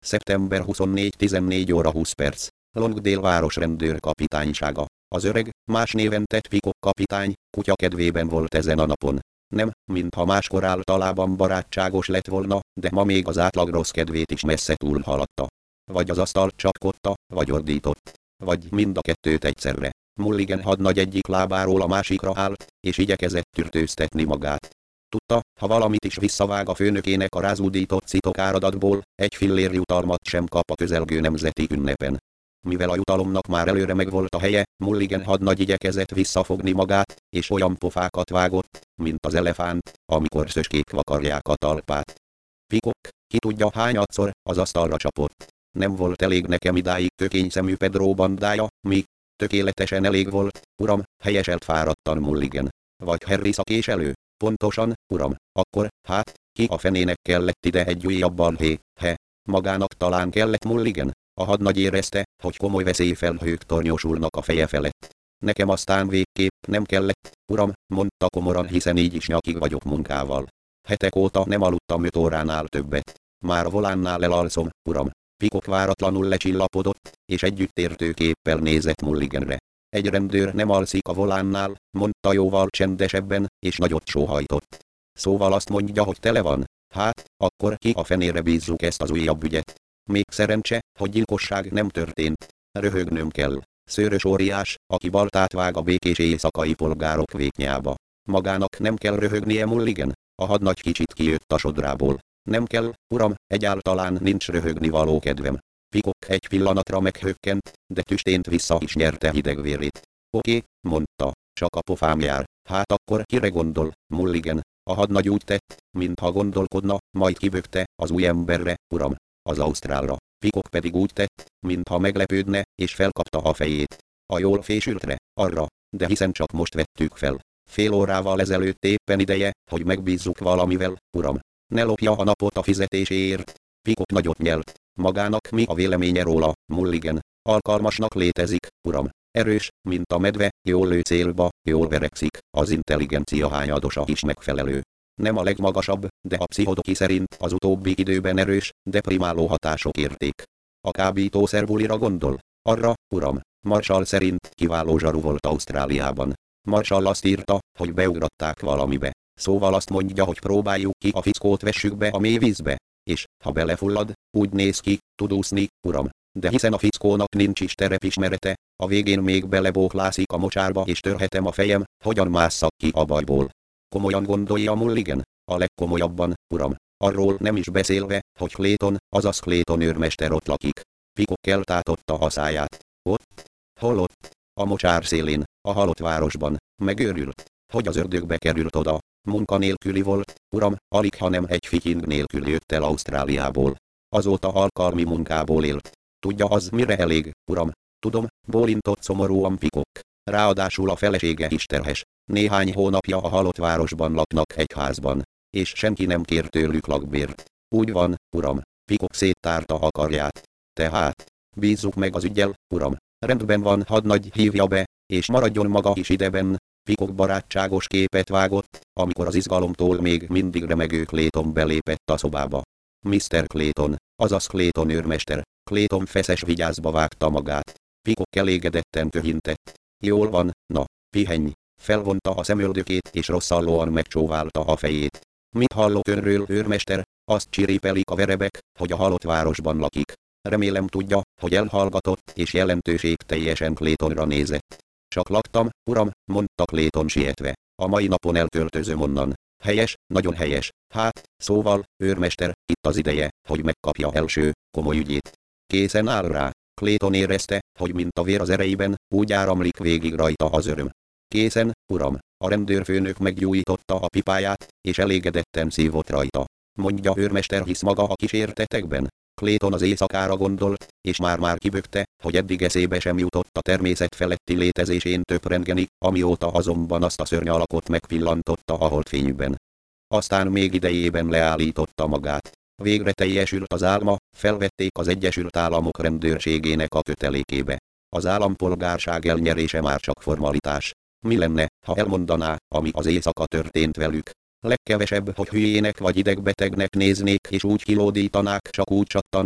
Szeptember 24 14 óra 20 perc. Longdale város rendőrkapitánysága. Az öreg, más néven tett Peacock kapitány, kutya kedvében volt ezen a napon. Nem, mintha máskor általában barátságos lett volna, de ma még az átlag rossz kedvét is messze túlhaladta. Vagy az asztalt csapkodta, vagy ordított. Vagy mind a kettőt egyszerre. Mulligan hadnagy egyik lábáról a másikra állt, és igyekezett tűrtőztetni magát. Tudta, ha valamit is visszavág a főnökének a rázúdított citokáradatból, egy fillér jutalmat sem kap a közelgő nemzeti ünnepen. Mivel a jutalomnak már előre megvolt a helye, Mulligan hadnagy igyekezett visszafogni magát, és olyan pofákat vágott, mint az elefánt, amikor szöskék vakarják a talpát. Peacock, ki tudja hányadszor, az asztalra csapott. Nem volt elég nekem idáig tökényszemű Pedro bandája, mi? Tökéletesen elég volt, uram, helyeselt fáradtan Mulligan. Vagy Harry szakés elő? Pontosan, uram, akkor, hát, ki a fenének kellett ide egy újabban magának talán kellett Mulligan? A hadnagy érezte, hogy komoly veszélyfelhők tornyosulnak a feje felett. Nekem aztán végképp nem kellett, uram, mondta komoran, hiszen így is nyakig vagyok munkával. Hetek óta nem aludtam 5 óránál többet. Már a volánnál elalszom, uram. Peacock váratlanul lecsillapodott, és együttértő képpel nézett Mulliganre. Egy rendőr nem alszik a volánnál, mondta jóval csendesebben, és nagyot sóhajtott. Szóval azt mondja, hogy tele van? Hát, akkor ki a fenére bízzuk ezt az újabb ügyet? Még szerencse, hogy gyilkosság nem történt. Röhögnöm kell. Szőrös óriás, aki baltát vág a békés éjszakai polgárok véknyába. Magának nem kell röhögnie, Mulligan? A hadnagy kicsit kijött a sodrából. Nem kell, uram, egyáltalán nincs röhögni való kedvem. Peacock egy pillanatra meghökkent, de tüstént vissza is nyerte hidegvérét. Oké, mondta, csak a pofám jár. Hát akkor kire gondol, Mulligan? A hadnagy úgy tett, mintha gondolkodna, majd kibökte, az új emberre, uram, az ausztrálra. Peacock pedig úgy tett, mintha meglepődne, és felkapta a fejét. A jól fésültre, arra, de hiszen csak most vettük fel. Fél órával ezelőtt éppen ideje, hogy megbízzuk valamivel, uram. Ne lopja a napot a fizetéséért. Peacock nagyot nyelt. Magának mi a véleménye róla, Mulligan? Alkalmasnak létezik, uram. Erős, mint a medve, jól lő célba, jól verekszik, az intelligencia hányadosa is megfelelő. Nem a legmagasabb, de a pszichodoki szerint az utóbbi időben erős, deprimáló hatások érték. A kábítószerbulira gondol? Arra, uram, Marshall szerint kiváló zsaru volt Ausztráliában. Marshall azt írta, hogy beugratták valamibe. Szóval azt mondja, hogy próbáljuk ki a fickót, vessük be a mély vízbe. És, ha belefullad, úgy néz ki, tud úszni, uram. De hiszen a fickónak nincs is terepismerete, a végén még belebóklászik a mocsárba és törhetem a fejem, hogyan másszak ki a bajból. Komolyan gondolja Mulligan? A legkomolyabban, uram. Arról nem is beszélve, hogy Clayton, azaz Clayton őrmester ott lakik. Peacock eltátotta a száját. Ott? Hol ott? A mocsár szélén, a halott városban. Megőrült. Hogy az ördögbe került oda? Munkanélküli volt, uram, alig hanem egy fitying nélkül jött el Ausztráliából. Azóta alkalmi munkából élt. Tudja az mire elég, uram? Tudom, bólintott szomorúan Peacock. Ráadásul a felesége is terhes. Néhány hónapja a halott városban laknak egy házban. És senki nem kér tőlük lakbért. Úgy van, uram. Peacock széttárta a karját. Tehát, bízzuk meg az üggyel, uram. Rendben van, hadnagy, hívja be, és maradjon maga is ideben. Peacock barátságos képet vágott, amikor az izgalomtól még mindig remegő Clayton belépett a szobába. Mr. Clayton, azaz Clayton őrmester. Clayton feszes vigyázba vágta magát. Peacock elégedetten köhintett. Jól van, na, pihenj. Felvonta a szemöldökét és rosszallóan megcsóválta a fejét. Mit hallok önről, őrmester? Azt csiripelik a verebek, hogy a halott városban lakik. Remélem tudja, hogy elhallgatott és jelentőségteljesen Claytonra nézett. Csak laktam, uram, mondta Clayton sietve. A mai napon elköltözöm onnan. Helyes, nagyon helyes. Hát, szóval, őrmester, itt az ideje, hogy megkapja első, komoly ügyét. Készen áll rá. Clayton érezte, hogy mint a vér az ereiben, úgy áramlik végig rajta az öröm. Készen, uram. A rendőrfőnök meggyújtotta a pipáját, és elégedetten szívott rajta. Mondja, őrmester, hisz maga a kísértetekben? Clayton az éjszakára gondolt, és már-már kibökte, hogy eddig eszébe sem jutott a természet feletti létezésén töprengeni, amióta azonban azt a szörny alakot megpillantotta a holdfényben. Aztán még idejében leállította magát. Végre teljesült az álma, felvették az Egyesült Államok rendőrségének a kötelékébe. Az állampolgárság elnyerése már csak formalitás. Mi lenne, ha elmondaná, ami az éjszaka történt velük? Legkevesebb, hogy hülyének vagy idegbetegnek néznék és úgy kilódítanák csak úgy csattan.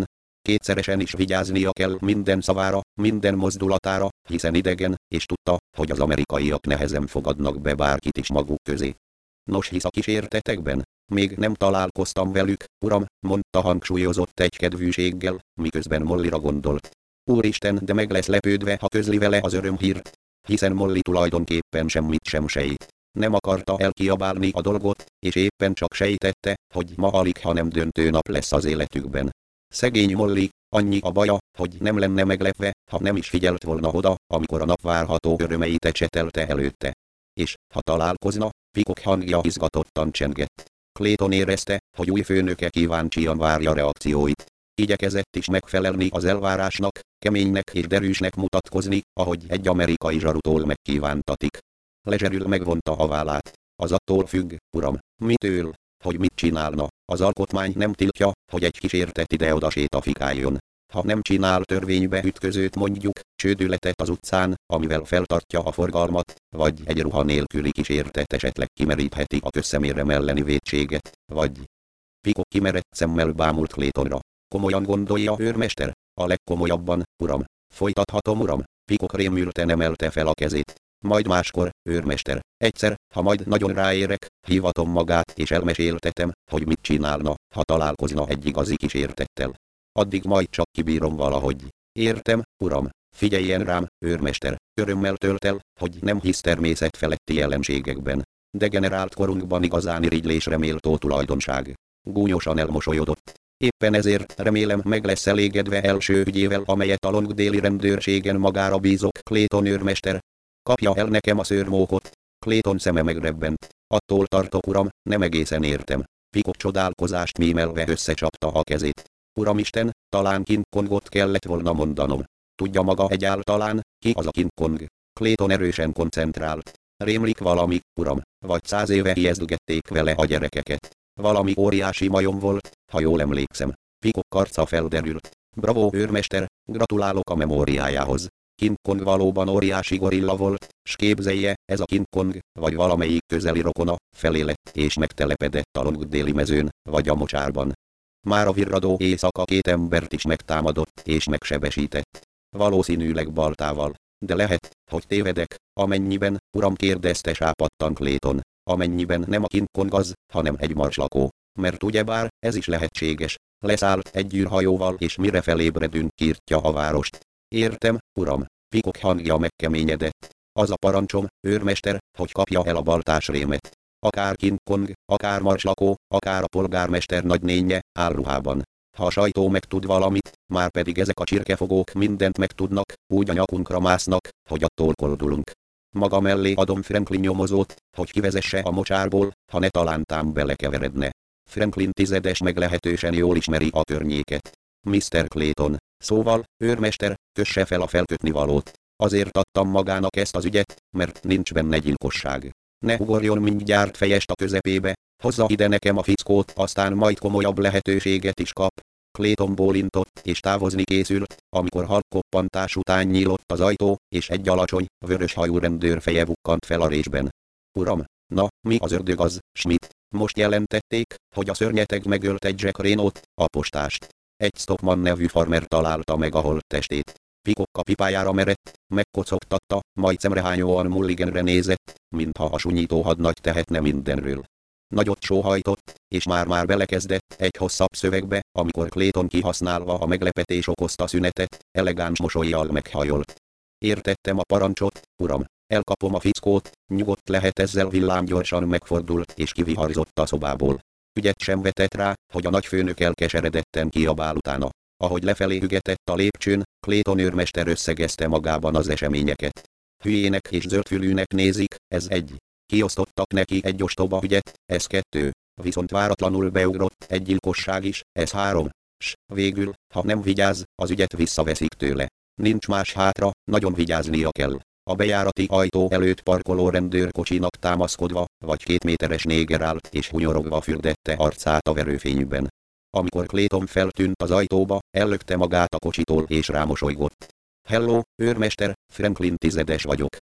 Kétszeresen is vigyáznia kell minden szavára, minden mozdulatára, hiszen idegen, és tudta, hogy az amerikaiak nehezen fogadnak be bárkit is maguk közé. Nos, hisz a kísértetekben? Még nem találkoztam velük, uram, mondta hangsúlyozott egy kedvűséggel, miközben Mollyra gondolt. Úristen, de meg lesz lepődve, ha közli vele az örömhírt, hiszen Molly tulajdonképpen semmit sem sejt. Nem akarta elkiabálni a dolgot, és éppen csak sejtette, hogy ma alig ha nem döntő nap lesz az életükben. Szegény Molly, annyi a baja, hogy nem lenne meglepve, ha nem is figyelt volna oda, amikor a nap várható örömeit ecsetelte előtte. És, ha találkozna, Peacock hangja izgatottan csengett. Clayton érezte, hogy új főnöke kíváncsian várja reakcióit. Igyekezett is megfelelni az elvárásnak, keménynek és derűsnek mutatkozni, ahogy egy amerikai zsarutól megkívántatik. Lezserül megvonta a vállát. Az attól függ, uram, mitől, hogy mit csinálna. Az alkotmány nem tiltja, hogy egy kísértet ide-oda sétafikáljon. Ha nem csinál törvénybe ütközőt, mondjuk, csődületet az utcán, amivel feltartja a forgalmat, vagy egy ruha nélküli kísértet esetleg kimerítheti a közszemérem elleni vétséget, vagy... Peacock kimerett szemmel bámult Claytonra. Komolyan gondolja, őrmester? A legkomolyabban, uram. Folytathatom, uram? Peacock rémülten emelte fel a kezét. Majd máskor, őrmester. Egyszer, ha majd nagyon ráérek, hívatom magát és elmeséltetem, hogy mit csinálna, ha találkozna egy igazi kísértettel. Addig majd csak kibírom valahogy. Értem, uram. Figyeljen rám, őrmester. Örömmel tölt el, hogy nem hisz természetfeletti jelenségekben. Degenerált korunkban igazán irigylésre méltó tulajdonság. Gúnyosan elmosolyodott. Éppen ezért remélem meg lesz elégedve első ügyével, amelyet a Longdale-i rendőrségen magára bízok, Clayton őrmester. Kapja el nekem a szőrmókot. Clayton szeme megrebbent. Attól tartok, uram, nem egészen értem. Peacock csodálkozást mímelve összecsapta a kezét. Uramisten, talán King Kongot kellett volna mondanom. Tudja maga egyáltalán, ki az a King Kong? Clayton erősen koncentrált. Rémlik valami, uram, vagy 100 éve ijesztgették vele a gyerekeket. Valami óriási majom volt, ha jól emlékszem. Peacock arca felderült. Bravo, őrmester, gratulálok a memóriájához. King Kong valóban óriási gorilla volt, s képzelje, ez a King Kong, vagy valamelyik közeli rokona, felélett és megtelepedett a Longdale-i mezőn, vagy a mocsárban. Már a virradó éjszaka 2 embert is megtámadott és megsebesített. Valószínűleg baltával. De lehet, hogy tévedek, amennyiben, uram, kérdezte sápadtan Clayton, amennyiben nem a King Kong az, hanem egy marslakó. Mert ugyebár, ez is lehetséges. Leszállt egy űrhajóval és mire felébredünk kiirtja a várost. Értem, uram. Peacock hangja megkeményedett. Az a parancsom, őrmester, hogy kapja el a baltás rémet. Akár King Kong, akár marslakó, akár a polgármester nagynénje, álruhában. Ha a sajtó megtud valamit, már pedig ezek a csirkefogók mindent megtudnak, úgy a nyakunkra másznak, hogy attól koldulunk. Maga mellé adom Franklin nyomozót, hogy kivezesse a mocsárból, ha ne talántán belekeveredne. Franklin tizedes meglehetősen jól ismeri a környéket. Mr. Clayton, szóval, őrmester, kösse fel a felkötni valót. Azért adtam magának ezt az ügyet, mert nincs benne gyilkosság. Ne ugorjon mindjárt fejest a közepébe, hozza ide nekem a fickót, aztán majd komolyabb lehetőséget is kap. Clayton bólintott és távozni készült, amikor halk koppantás után nyílott az ajtó, és egy alacsony, vörös hajú rendőr feje bukkant fel a résben. Uram, na, mi az ördög az, Schmidt? Most jelentették, hogy a szörnyeteg megölt egy Jack Reno-t, a postást. Egy Stockman nevű farmer találta meg a holttestét. Peacock a pipájára merett, megkocogtatta, majd szemrehányóan Mulliganre nézett, mintha a sunyító hadnagy tehetne mindenről. Nagyot sóhajtott, és már belekezdett egy hosszabb szövegbe, amikor Clayton kihasználva a meglepetés okozta szünetet, elegáns mosollyal meghajolt. Értettem a parancsot, uram, elkapom a fickót, nyugodt lehet ezzel villámgyorsan megfordult és kiviharzott a szobából. Ügyet sem vetett rá, hogy a nagyfőnök elkeseredetten kiabál utána. Ahogy lefelé hügetett a lépcsőn, Clayton őrmester összegezte magában az eseményeket. Hülyének és zöldfülűnek nézik, ez egy. Kiosztottak neki egy ostoba ügyet, ez 2. Viszont váratlanul beugrott egy gyilkosság is, ez 3. S végül, ha nem vigyáz, az ügyet visszaveszik tőle. Nincs más hátra, nagyon vigyáznia kell. A bejárati ajtó előtt parkoló rendőrkocsinak támaszkodva, vagy 2 méteres néger állt és hunyorogva fürdette arcát a verőfényben. Amikor Clayton feltűnt az ajtóba, ellökte magát a kocsitól és rámosolygott. Hello, őrmester, Franklin tizedes vagyok.